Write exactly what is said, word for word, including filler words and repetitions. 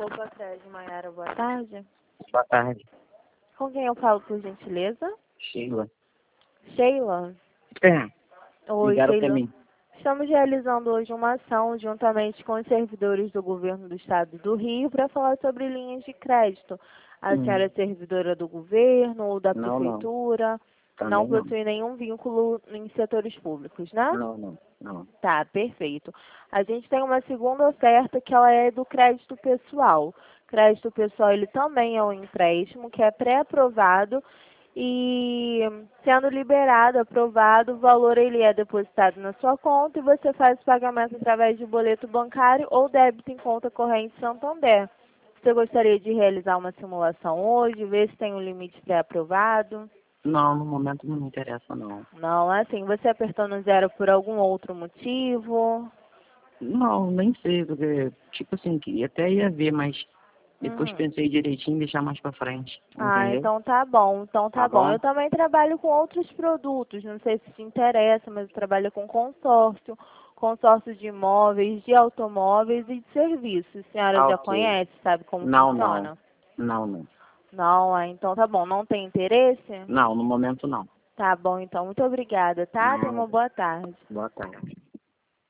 Poupa Crédito, Maiara, boa tarde. Boa tarde. Com quem eu falo, por gentileza? Sheila. Sheila? É, Oi, ligaram pra Sheila. mim. Estamos realizando hoje uma ação juntamente com os servidores do governo do estado do Rio para falar sobre linhas de crédito. A Hum. senhora é servidora do governo ou da Não, não. prefeitura? Não Também não. possui nenhum vínculo em setores públicos, né? Não, não, não. Tá, perfeito. A gente tem uma segunda oferta que ela é do crédito pessoal. Crédito pessoal, ele também é um empréstimo que é pré-aprovado e sendo liberado, aprovado, o valor ele é depositado na sua conta e você faz o pagamento através de boleto bancário ou débito em conta corrente Santander. Você gostaria de realizar uma simulação hoje, ver se tem um limite pré-aprovado? Não, no momento não me interessa, não. Não, assim, você apertou no zero por algum outro motivo? Não, nem sei, porque, tipo assim, que até ia ver, mas depois Uhum. pensei direitinho em deixar mais pra frente, Ah, entendeu? então tá bom, então tá Tá bom. bom? Eu também trabalho com outros produtos, não sei se te interessa, mas eu trabalho com consórcio, consórcio de imóveis, de automóveis e de serviços. A senhora Ah, já ok. conhece, sabe como Não, não. funciona? Não, não. Não, ah, então tá bom. Não tem interesse? Não, no momento não. Tá bom, então. Muito obrigada, tá? Tenha Nada. uma boa tarde. Boa tarde.